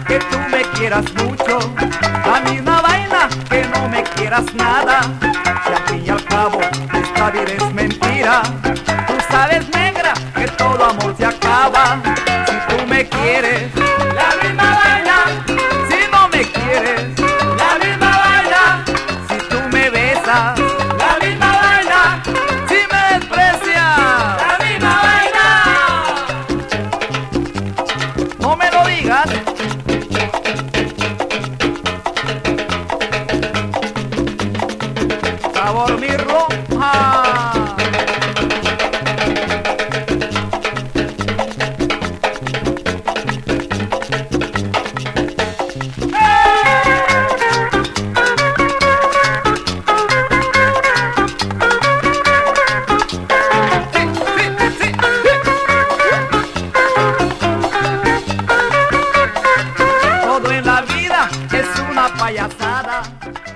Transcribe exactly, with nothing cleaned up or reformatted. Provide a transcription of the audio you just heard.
que tú me quieras mucho, la misma vaina que no me quieras nada. Si al fin y al cabo esta vida es mentira, tú sabes, negra, que todo amor se acaba. Si tú me quieres, la misma vaina. Si no me quieres, la misma vaina. Si tú me besas, la misma vaina. Si me desprecias, la misma vaina. No me lo digas. Sabor mi roja. Todo en la vida es una payasada.